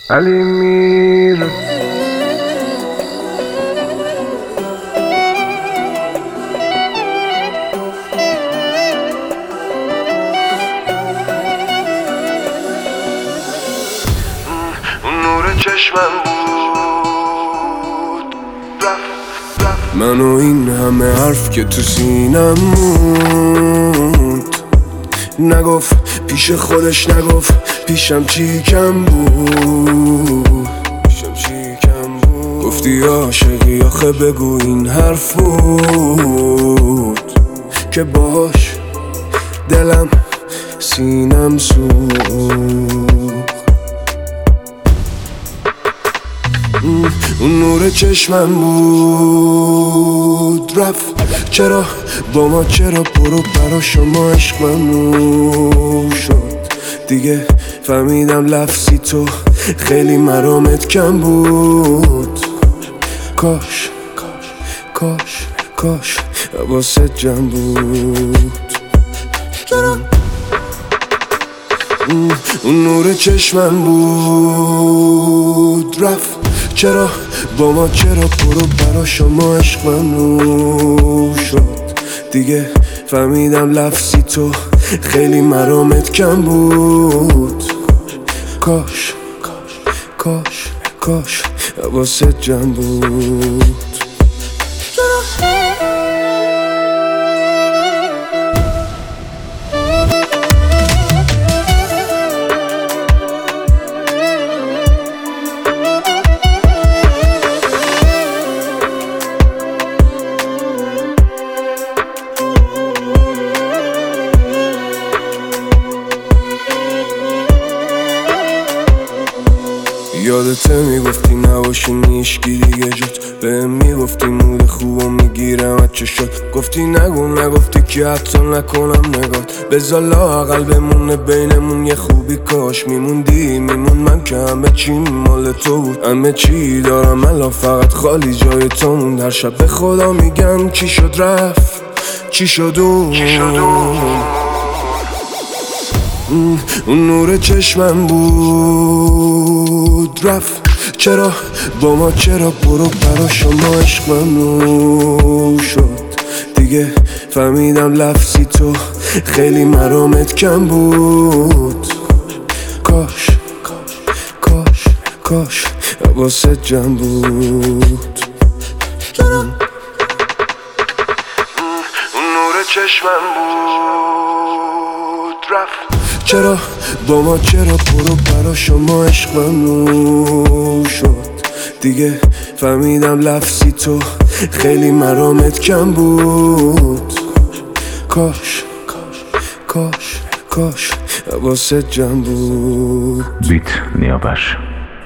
علی میر اون نور چشمم بود رفت من و این همه حرف که تو سینم موند نگفت پیش خودش نگفت پیشم چی کم بود گفتی عاشقی آخه بگو این حرف بود که باش دلم سینم سوخت اون نور چشمم بود رفت چرا با ما چرا برو برا شما عشق ممنوع شد دیگه فهمیدم لفظی تو خیلی مرامت کم بود کاش کاش کاش حواست جمع بود اون نور چشمم بود رفت چرا با ما چرا برو برا شما عشق ممنوع شد دیگه فهمیدم لفظی تو خیلی مرامت کم بود کاش کاش کاش حواست جمع بود یادته میگفتی نباشی نیشکی دیگه جد بهم میگفتی مود خوبو میگیرم از چه شد گفتی نگفتی که حتی نکنم نگات بذار لااقل بمونه بینمون یه خوبی کاش میموندی من که همه چی مال تو بود همه چی دارم الان فقط خالی جای تو موند هر شب به خدا میگم چی شد رفت چی شد اون نور چشمم بود رفت چرا با ما چرا برو برا شما عشق ممنوع شد دیگه فهمیدم لفظی تو خیلی مرامت کم بود کاش کاش کاش حواست جمع بود اون نور چشمم بود رفت چرا با ما چرا برو برا شما عشق ممنوع شد دیگه فهمیدم لفظی تو خیلی مرامت کم بود کاش کاش کاش حواست جمع بود بیت نیابش